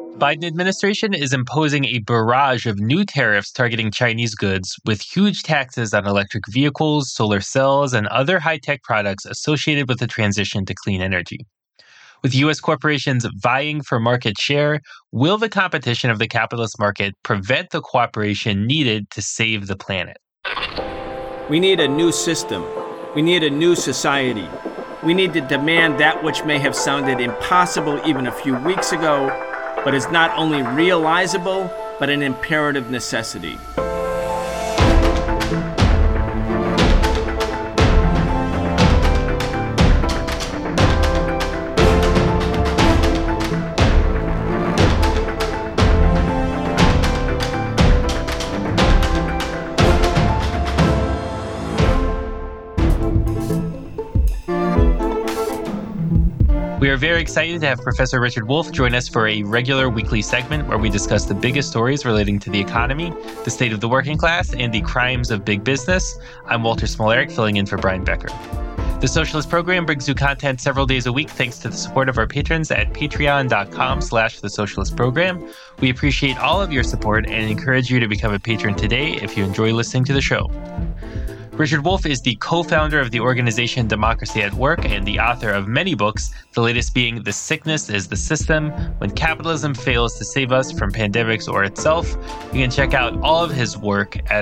Biden administration is imposing a barrage of new tariffs targeting Chinese goods with huge taxes on electric vehicles, solar cells, and other high-tech products associated with the transition to clean energy. With U.S. corporations vying for market share, will the competition of the capitalist market prevent the cooperation needed to save the planet? We need a new system. We need a new society. We need to demand that which may have sounded impossible even a few weeks ago, but is not only realizable, but an imperative necessity. We are very excited to have Professor Richard Wolff join us for a regular weekly segment where we discuss the biggest stories relating to the economy, the state of the working class, and the crimes of big business. I'm Walter Smolarek, filling in for Brian Becker. The Socialist Program brings you content several days a week thanks to the support of our patrons at patreon.com/The Socialist Program. We appreciate all of your support and encourage you to become a patron today if you enjoy listening to the show. Richard Wolff is the co-founder of the organization Democracy at Work and the author of many books, the latest being The Sickness is the System, When Capitalism Fails to Save Us from Pandemics or Itself. You can check out all of his work at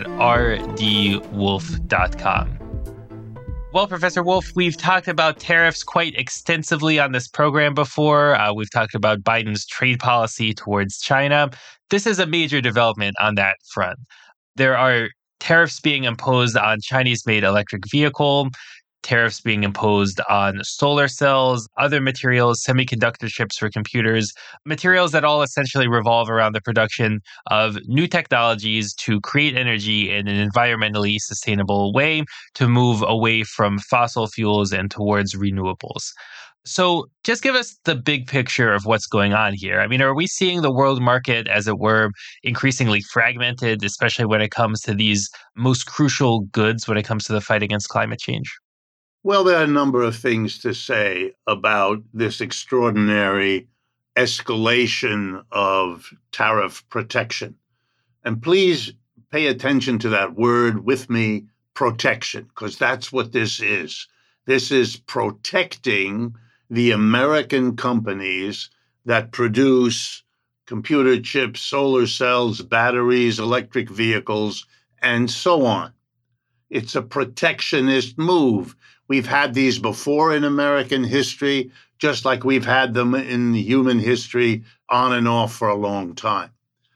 rdwolff.com. Well, Professor Wolff, we've talked about tariffs quite extensively on this program before. We've talked about Biden's trade policy towards China. This is a major development on that front. There are tariffs being imposed on Chinese-made electric vehicle, tariffs being imposed on solar cells, other materials, semiconductor chips for computers, materials that all essentially revolve around the production of new technologies to create energy in an environmentally sustainable way to move away from fossil fuels and towards renewables. So just give us the big picture of what's going on here. I mean, are we seeing the world market, as it were, increasingly fragmented, especially when it comes to these most crucial goods when it comes to the fight against climate change? Well, there are a number of things to say about this extraordinary escalation of tariff protection. And please pay attention to that word with me, protection, because that's what this is. This is protecting the American companies that produce computer chips, solar cells, batteries, electric vehicles, and so on. It's a protectionist move. We've had these before in American history, just like we've had them in human history on and off for a long time.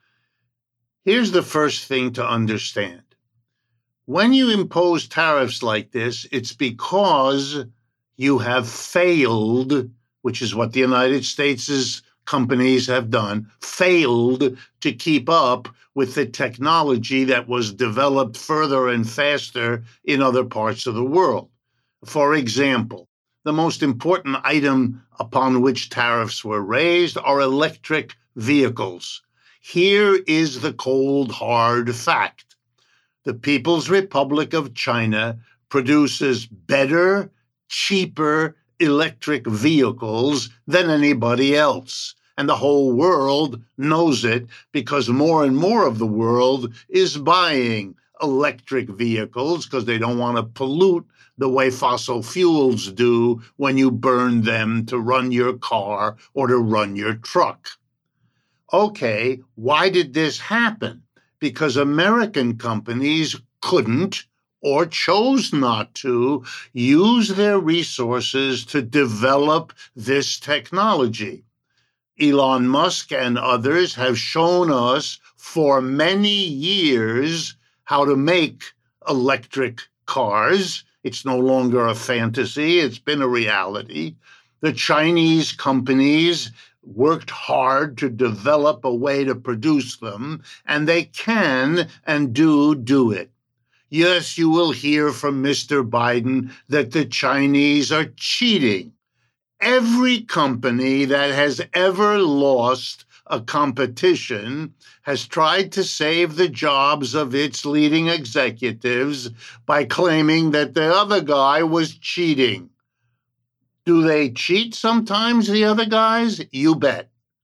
Here's the first thing to understand. When you impose tariffs like this, it's because you have failed, which is what the United States' companies have done, failed to keep up with the technology that was developed further and faster in other parts of the world. For example, the most important item upon which tariffs were raised are electric vehicles. Here is the cold, hard fact. The People's Republic of China produces better, cheaper electric vehicles than anybody else. And the whole world knows it because more and more of the world is buying electric vehicles because they don't want to pollute the way fossil fuels do when you burn them to run your car or to run your truck. Okay, why did this happen? Because American companies couldn't or chose not to use their resources to develop this technology. Elon Musk and others have shown us for many years how to make electric cars. It's no longer a fantasy. It's been a reality. The Chinese companies worked hard to develop a way to produce them, and they can and do it. Yes, you will hear from Mr. Biden that the Chinese are cheating. Every company that has ever lost a competition has tried to save the jobs of its leading executives by claiming that the other guy was cheating. Do they cheat sometimes, the other guys? You bet.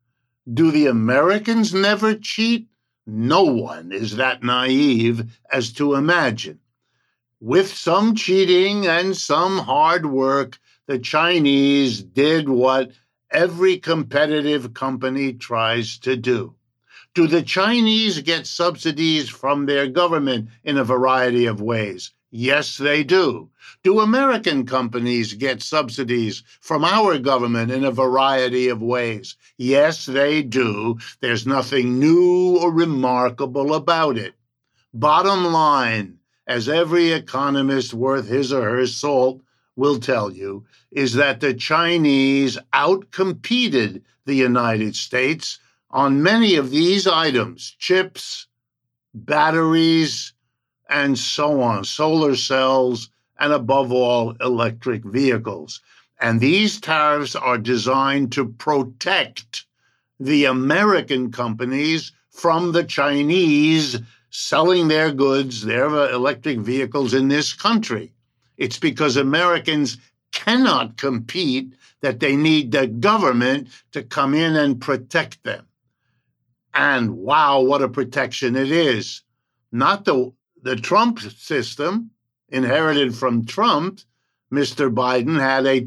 Do the Americans never cheat? No one is that naive as to imagine. With some cheating and some hard work, the Chinese did what every competitive company tries to do. Do the Chinese get subsidies from their government in a variety of ways? Yes, they do. Do American companies get subsidies from our government in a variety of ways? Yes, they do. There's nothing new or remarkable about it. Bottom line, as every economist worth his or her salt will tell you, is that the Chinese outcompeted the United States on many of these items, chips, batteries, and so on, solar cells, and above all, electric vehicles. And these tariffs are designed to protect the American companies from the Chinese selling their goods, their electric vehicles in this country. It's because Americans cannot compete that they need the government to come in and protect them. And wow, what a protection it is. Not the Trump system inherited from Trump. Mr. Biden had a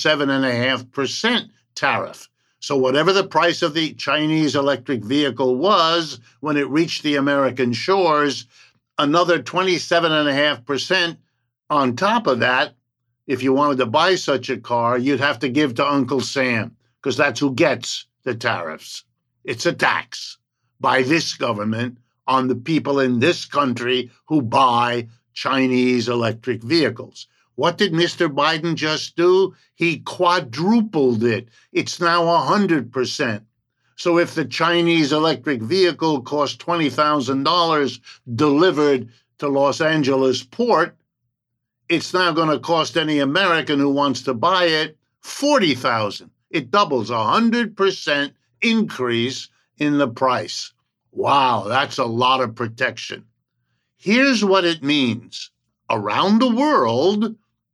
27.5% tariff. So whatever the price of the Chinese electric vehicle was when it reached the American shores, another 27.5% on top of that, if you wanted to buy such a car, you'd have to give to Uncle Sam, because that's who gets the tariffs. It's a tax by this government on the people in this country who buy Chinese electric vehicles. What did Mr. Biden just do? He quadrupled it. It's now 100%. So if the Chinese electric vehicle cost $20,000 delivered to Los Angeles port, it's now going to cost any American who wants to buy it $40,000. It doubles, 100% increase in the price. Wow, that's a lot of protection. Here's what it means. Around the world,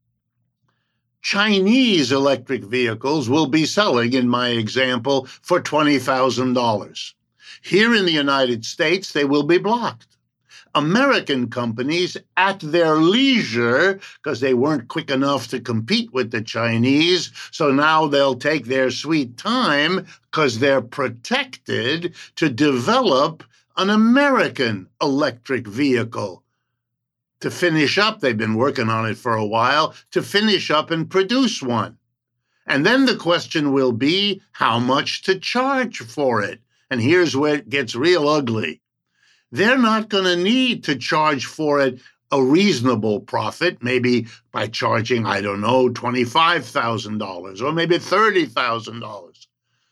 Chinese electric vehicles will be selling, in my example, for $20,000. Here in the United States, they will be blocked. American companies, at their leisure, because they weren't quick enough to compete with the Chinese, so now they'll take their sweet time, because they're protected, to develop an American electric vehicle. To finish up, they've been working on it for a while, to finish up and produce one. And then the question will be how much to charge for it. And here's where it gets real ugly. They're not going to need to charge for it a reasonable profit, maybe by charging, I don't know, $25,000 or maybe $30,000.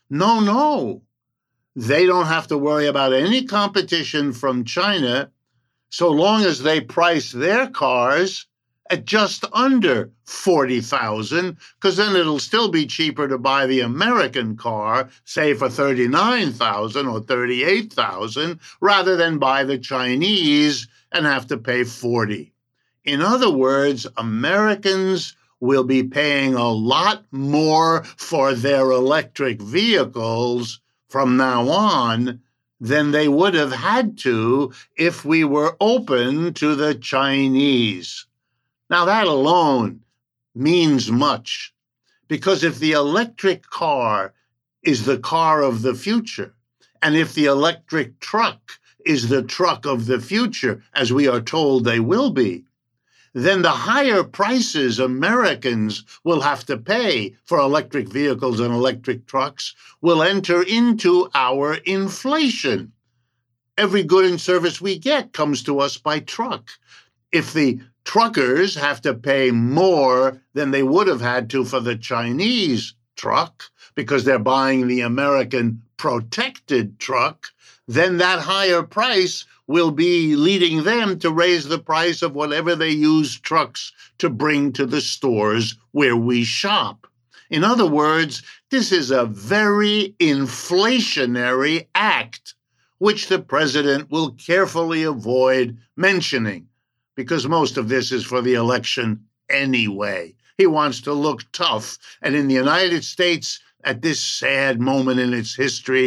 No. They don't have to worry about any competition from China so long as they price their cars at just under $40,000, because then it'll still be cheaper to buy the American car, say for $39,000 or $38,000, rather than buy the Chinese and have to pay $40,000. In other words, Americans will be paying a lot more for their electric vehicles from now on than they would have had to if we were open to the Chinese. Now, that alone means much, because if the electric car is the car of the future, and if the electric truck is the truck of the future, as we are told they will be, then the higher prices Americans will have to pay for electric vehicles and electric trucks will enter into our inflation. Every good and service we get comes to us by truck. If the truckers have to pay more than they would have had to for the Chinese truck because they're buying the American protected truck, then that higher price will be leading them to raise the price of whatever they use trucks to bring to the stores where we shop. In other words, this is a very inflationary act, which the president will carefully avoid mentioning, because most of this is for the election anyway. He wants to look tough. And in the United States, at this sad moment in its history,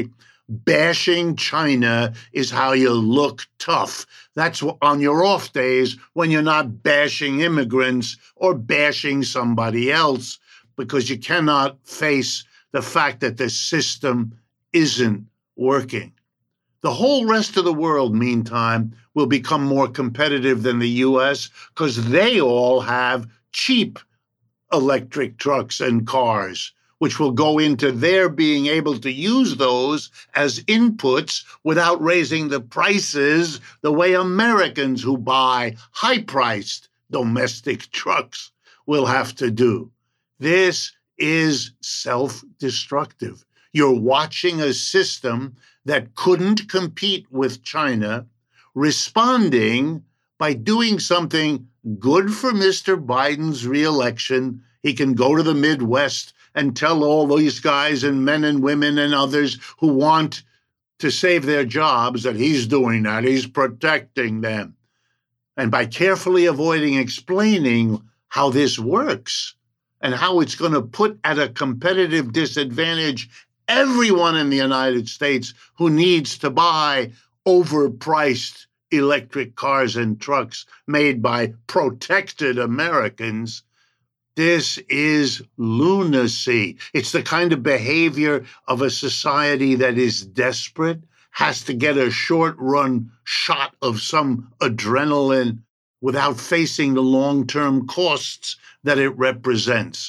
bashing China is how you look tough. That's on your off days when you're not bashing immigrants or bashing somebody else, because you cannot face the fact that the system isn't working. The whole rest of the world, meantime, will become more competitive than the US because they all have cheap electric trucks and cars, which will go into their being able to use those as inputs without raising the prices the way Americans who buy high-priced domestic trucks will have to do. This is self-destructive. You're watching a system that couldn't compete with China responding by doing something good for Mr. Biden's reelection. He can go to the Midwest and tell all these guys and men and women and others who want to save their jobs that he's doing that. He's protecting them. And by carefully avoiding explaining how this works and how it's going to put at a competitive disadvantage everyone in the United States who needs to buy overpriced electric cars and trucks made by protected Americans, this is lunacy. It's the kind of behavior of a society that is desperate, has to get a short-run shot of some adrenaline without facing the long-term costs that it represents.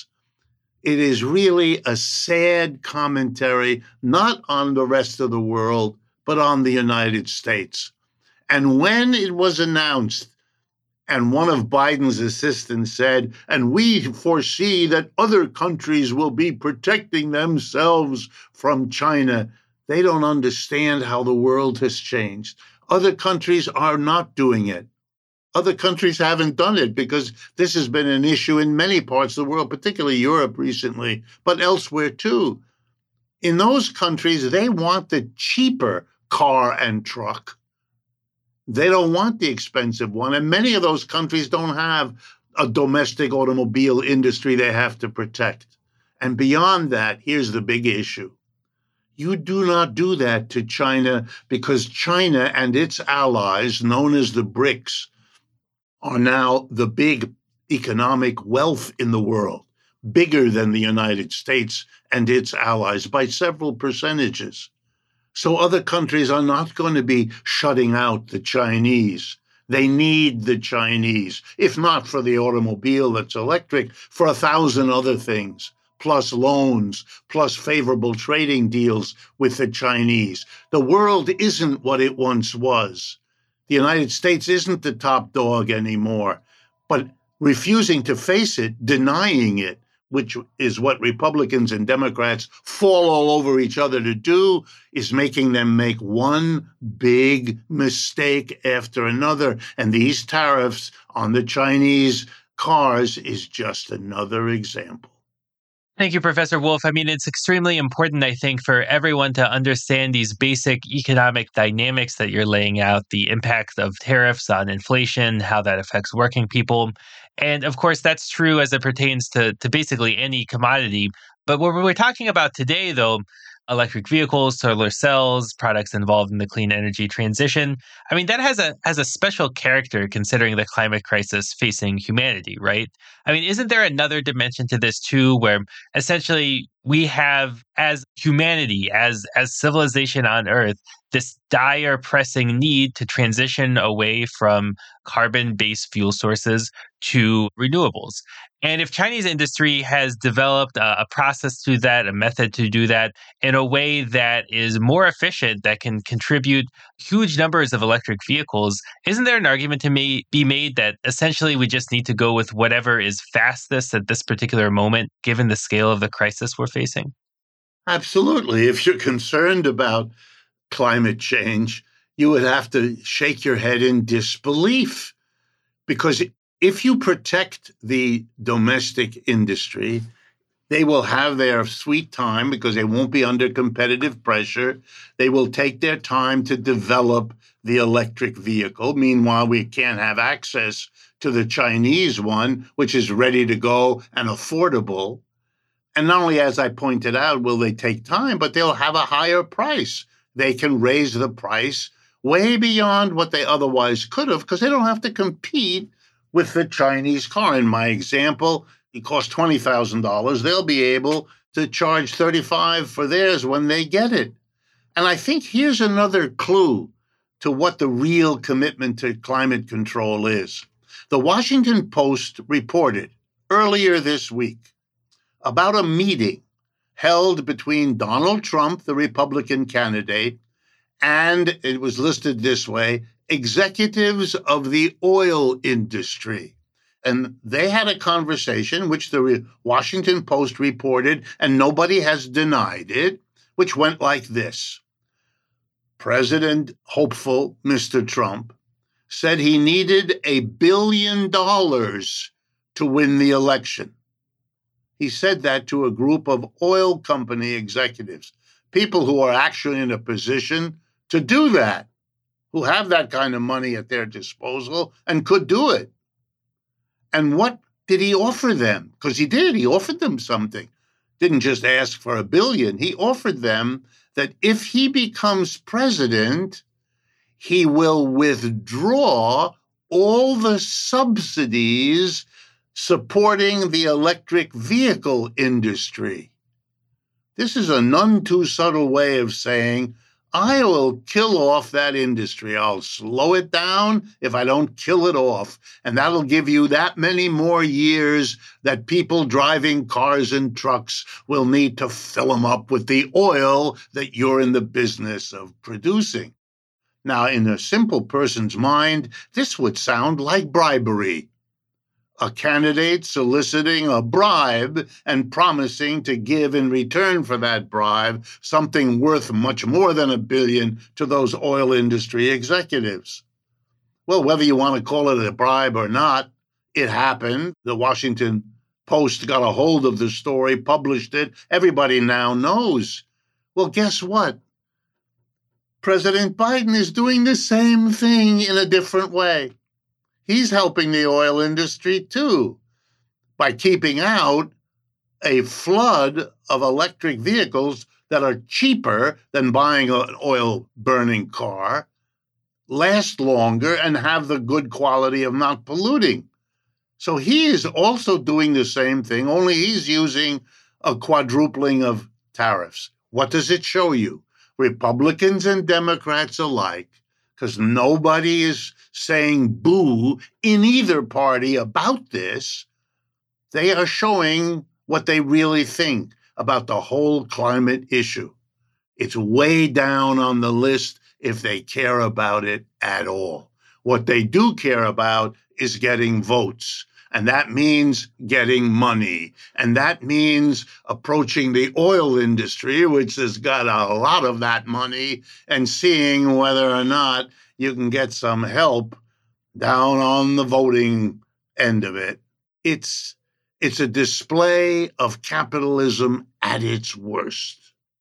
It is really a sad commentary, not on the rest of the world, but on the United States. And when it was announced, and one of Biden's assistants said, and we foresee that other countries will be protecting themselves from China, they don't understand how the world has changed. Other countries are not doing it. Other countries haven't done it because this has been an issue in many parts of the world, particularly Europe recently, but elsewhere too. In those countries, they want the cheaper car and truck. They don't want the expensive one. And many of those countries don't have a domestic automobile industry they have to protect. And beyond that, here's the big issue. You do not do that to China because China and its allies, known as the BRICS, are now the big economic wealth in the world, bigger than the United States and its allies by several percentages. So other countries are not going to be shutting out the Chinese. They need the Chinese, if not for the automobile that's electric, for 1,000 other things, plus loans, plus favorable trading deals with the Chinese. The world isn't what it once was. The United States isn't the top dog anymore, but refusing to face it, denying it, which is what Republicans and Democrats fall all over each other to do, is making them make one big mistake after another. And these tariffs on the Chinese cars is just another example. Thank you, Professor Wolff. I mean, it's extremely important, I think, for everyone to understand these basic economic dynamics that you're laying out, the impact of tariffs on inflation, how that affects working people. And of course, that's true as it pertains to basically any commodity. But what we're talking about today, though, electric vehicles, solar cells, products involved in the clean energy transition, I mean, that has a special character considering the climate crisis facing humanity, right? I mean, isn't there another dimension to this too, where essentially we have, as humanity, as civilization on Earth, this dire pressing need to transition away from carbon-based fuel sources to renewables. And if Chinese industry has developed a process to that, a method to do that in a way that is more efficient, that can contribute huge numbers of electric vehicles, isn't there an argument to be made that essentially we just need to go with whatever is fastest at this particular moment, given the scale of the crisis we're facing? Absolutely. If you're concerned about climate change, you would have to shake your head in disbelief, because if you protect the domestic industry, they will have their sweet time because they won't be under competitive pressure. They will take their time to develop the electric vehicle. Meanwhile, we can't have access to the Chinese one, which is ready to go and affordable. And not only, as I pointed out, will they take time, but they'll have a higher price. they can raise the price way beyond what they otherwise could have because they don't have to compete with the Chinese car. In my example, it costs $20,000. They'll be able to charge $35,000 for theirs when they get it. And I think here's another clue to what the real commitment to climate control is. The Washington Post reported earlier this week about a meeting held between Donald Trump, the Republican candidate, and it was listed this way, executives of the oil industry. And they had a conversation, which the Washington Post reported, and nobody has denied it, which went like this. President hopeful Mr. Trump said he needed $1 billion to win the election. He said that to a group of oil company executives, people who are actually in a position to do that, who have that kind of money at their disposal and could do it. And what did he offer them? Because he did. He offered them something. Didn't just ask for $1 billion. He offered them that if he becomes president, he will withdraw all the subsidies supporting the electric vehicle industry. This is a none too subtle way of saying, I will kill off that industry. I'll slow it down if I don't kill it off. And that'll give you that many more years that people driving cars and trucks will need to fill them up with the oil that you're in the business of producing. Now, in a simple person's mind, this would sound like bribery. A candidate soliciting a bribe and promising to give in return for that bribe something worth much more than $1 billion to those oil industry executives. Well, whether you want to call it a bribe or not, it happened. The Washington Post got a hold of the story, published it. Everybody now knows. Well, guess what? President Biden is doing the same thing in a different way. He's helping the oil industry, too, by keeping out a flood of electric vehicles that are cheaper than buying an oil-burning car, last longer, and have the good quality of not polluting. So he is also doing the same thing, only he's using a quadrupling of tariffs. What does it show you? Republicans and Democrats alike, because nobody is saying boo in either party about this, they are showing what they really think about the whole climate issue. It's way down on the list if they care about it at all. What they do care about is getting votes. And that means getting money. And that means approaching the oil industry, which has got a lot of that money, and seeing whether or not you can get some help down on the voting end of it. It's a display of capitalism at its worst.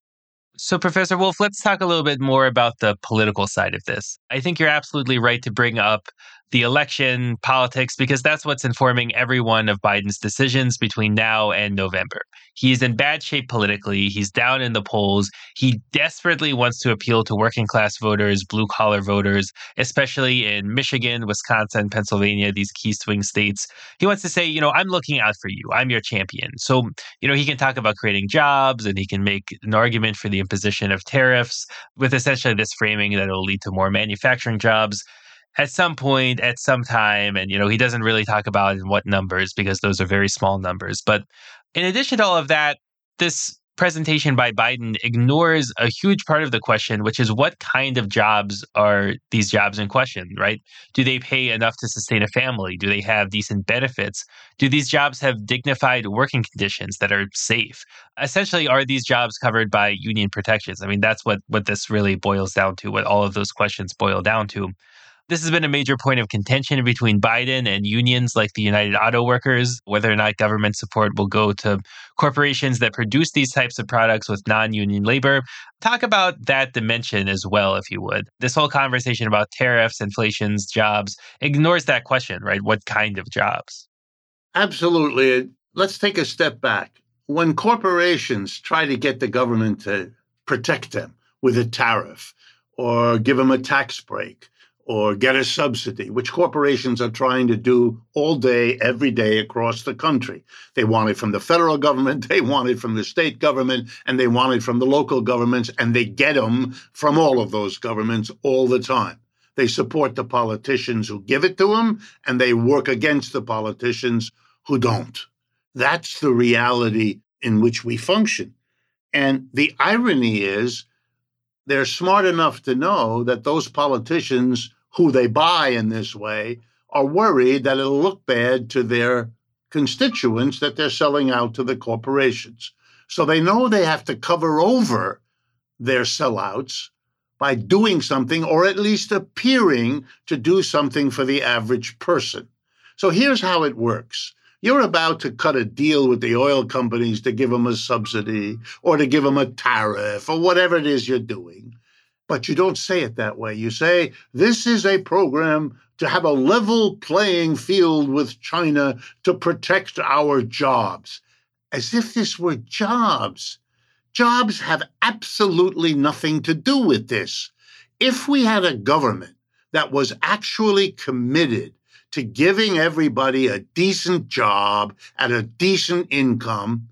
So, Professor Wolff, let's talk a little bit more about the political side of this. I think you're absolutely right to bring up the election politics because that's what's informing every one of Biden's decisions between now and November. He's in bad shape politically. He's down in the polls. He desperately wants to appeal to working class voters, blue collar voters, especially in Michigan, Wisconsin, Pennsylvania, these key swing states. He wants to say, I'm looking out for you. I'm your champion. So, he can talk about creating jobs and he can make an argument for the imposition of tariffs with essentially this framing that it'll lead to more manufacturing jobs at some point, at some time. And, he doesn't really talk about in what numbers because those are very small numbers. But in addition to all of that, this presentation by Biden ignores a huge part of the question, which is what kind of jobs are these jobs in question, right? Do they pay enough to sustain a family? Do they have decent benefits? Do these jobs have dignified working conditions that are safe? Essentially, are these jobs covered by union protections? I mean, that's what this really boils down to, what all of those questions boil down to. This has been a major point of contention between Biden and unions like the United Auto Workers, whether or not government support will go to corporations that produce these types of products with non-union labor. Talk about that dimension as well, if you would. This whole conversation about tariffs, inflations, jobs ignores that question, right? What kind of jobs? Absolutely. Let's take a step back. When corporations try to get the government to protect them with a tariff or give them a tax break or get a subsidy, which corporations are trying to do all day, every day across the country. They want it from the federal government, they want it from the state government, and they want it from the local governments, and they get them from all of those governments all the time. They support the politicians who give it to them, and they work against the politicians who don't. That's the reality in which we function. And the irony is, they're smart enough to know that those politicians who they buy in this way are worried that it'll look bad to their constituents that they're selling out to the corporations. So they know they have to cover over their sellouts by doing something, or at least appearing to do something for the average person. So here's how it works. You're about to cut a deal with the oil companies to give them a subsidy or to give them a tariff or whatever it is you're doing. But you don't say it that way. You say, this is a program to have a level playing field with China to protect our jobs. As if this were jobs. Jobs have absolutely nothing to do with this. If we had a government that was actually committed to giving everybody a decent job at a decent income,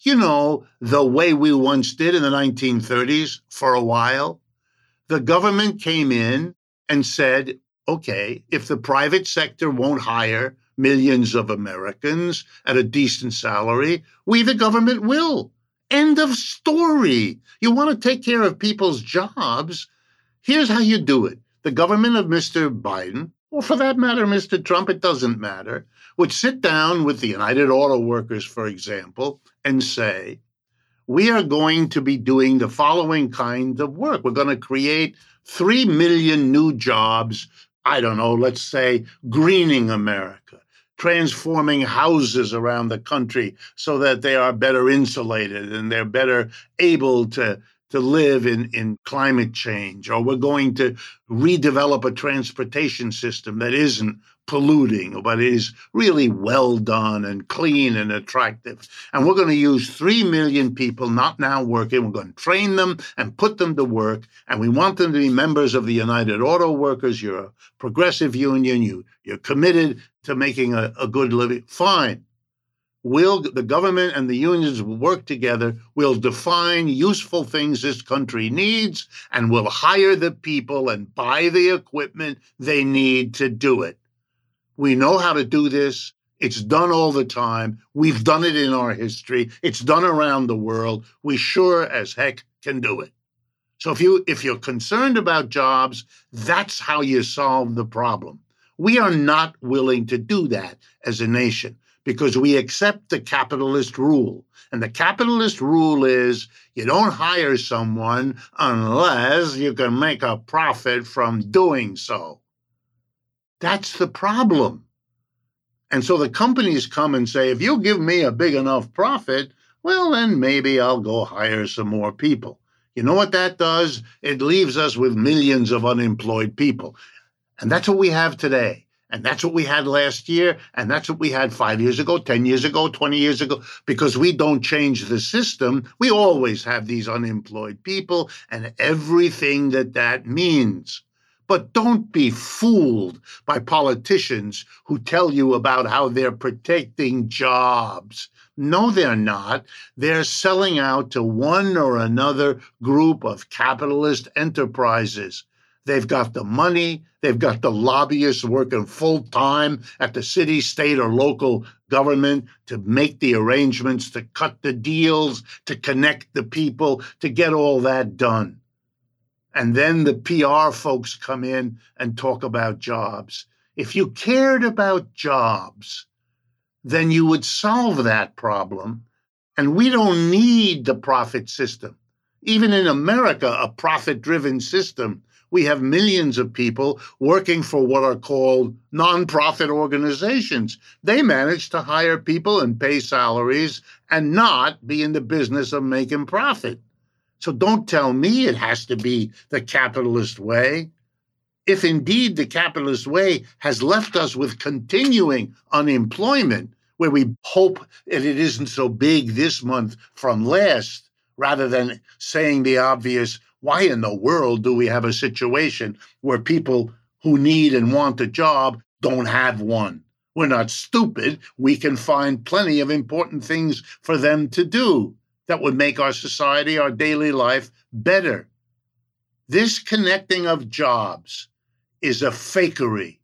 the way we once did in the 1930s for a while, the government came in and said, okay, if the private sector won't hire millions of Americans at a decent salary, we, the government, will. End of story. You want to take care of people's jobs? Here's how you do it. The government of Mr. Biden, or for that matter, Mr. Trump, it doesn't matter, would sit down with the United Auto Workers, for example, and say, we are going to be doing the following kind of work. We're going to create 3 million new jobs, let's say greening America, transforming houses around the country so that they are better insulated and they're better able to live in climate change. Or we're going to redevelop a transportation system that isn't polluting, but is really well done and clean and attractive. And we're going to use 3 million people not now working. We're going to train them and put them to work. And we want them to be members of the United Auto Workers. You're a progressive union. You're committed to making a good living. Fine. The government and the unions will work together. We'll define useful things this country needs, and we'll hire the people and buy the equipment they need to do it. We know how to do this. It's done all the time. We've done it in our history. It's done around the world. We sure as heck can do it. So if you're concerned about jobs, that's how you solve the problem. We are not willing to do that as a nation because we accept the capitalist rule. And the capitalist rule is you don't hire someone unless you can make a profit from doing so. That's the problem. And so the companies come and say, if you give me a big enough profit, well, then maybe I'll go hire some more people. You know what that does? It leaves us with millions of unemployed people. And that's what we have today. And that's what we had last year. And that's what we had 5 years ago, 10 years ago, 20 years ago. Because we don't change the system, we always have these unemployed people and everything that means. But don't be fooled by politicians who tell you about how they're protecting jobs. No, they're not. They're selling out to one or another group of capitalist enterprises. They've got the money. They've got the lobbyists working full time at the city, state, or local government to make the arrangements, to cut the deals, to connect the people, to get all that done. And then the PR folks come in and talk about jobs. If you cared about jobs, then you would solve that problem. And we don't need the profit system. Even in America, a profit-driven system, we have millions of people working for what are called nonprofit organizations. They manage to hire people and pay salaries and not be in the business of making profit. So don't tell me it has to be the capitalist way. If indeed the capitalist way has left us with continuing unemployment, where we hope that it isn't so big this month from last, rather than saying the obvious, Why in the world do we have a situation where people who need and want a job don't have one? We're not stupid. We can find plenty of important things for them to do that would make our society, our daily life better. This connecting of jobs is a fakery.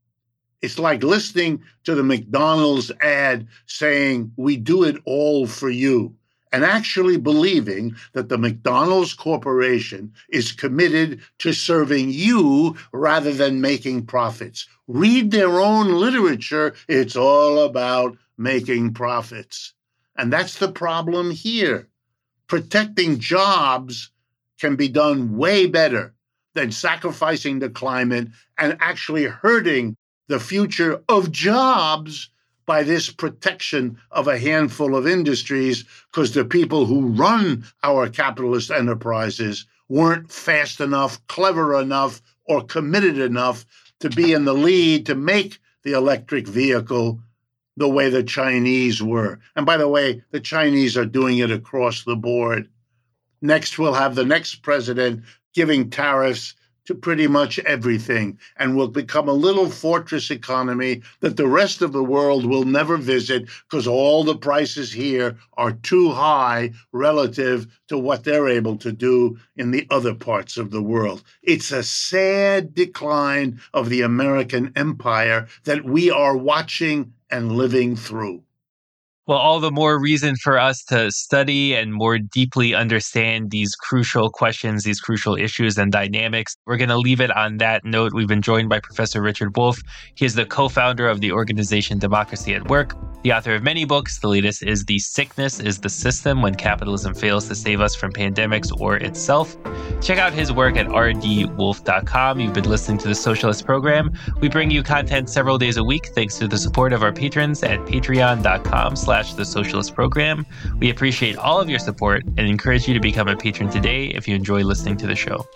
It's like listening to the McDonald's ad saying, "We do it all for you," and actually believing that the McDonald's Corporation is committed to serving you rather than making profits. Read their own literature. It's all about making profits. And that's the problem here. Protecting jobs can be done way better than sacrificing the climate and actually hurting the future of jobs by this protection of a handful of industries, because the people who run our capitalist enterprises weren't fast enough, clever enough, or committed enough to be in the lead to make the electric vehicle the way the Chinese were. And by the way, the Chinese are doing it across the board. Next, we'll have the next president giving tariffs to pretty much everything, and will become a little fortress economy that the rest of the world will never visit because all the prices here are too high relative to what they're able to do in the other parts of the world. It's a sad decline of the American empire that we are watching and living through. Well, all the more reason for us to study and more deeply understand these crucial questions, these crucial issues and dynamics. We're going to leave it on that note. We've been joined by Professor Richard Wolff. He is the co-founder of the organization Democracy at Work, the author of many books. The latest is The Sickness is the System: When Capitalism Fails to Save Us from Pandemics or Itself. Check out his work at rdwolf.com. You've been listening to The Socialist Program. We bring you content several days a week thanks to the support of our patrons at patreon.com/The Socialist Program. We appreciate all of your support and encourage you to become a patron today if you enjoy listening to the show.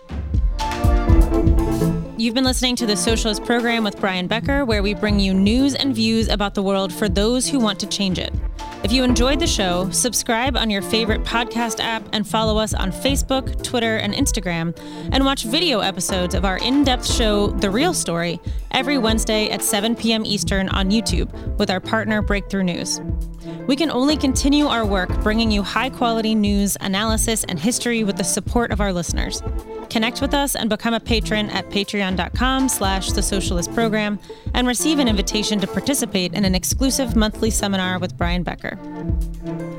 You've been listening to The Socialist Program with Brian Becker, where we bring you news and views about the world for those who want to change it. If you enjoyed the show, subscribe on your favorite podcast app and follow us on Facebook, Twitter, and Instagram, and watch video episodes of our in-depth show, The Real Story, every Wednesday at 7 p.m. Eastern on YouTube with our partner Breakthrough News. We can only continue our work bringing you high-quality news, analysis, and history with the support of our listeners. Connect with us and become a patron at patreon.com/The Socialist Program and receive an invitation to participate in an exclusive monthly seminar with Brian Becker.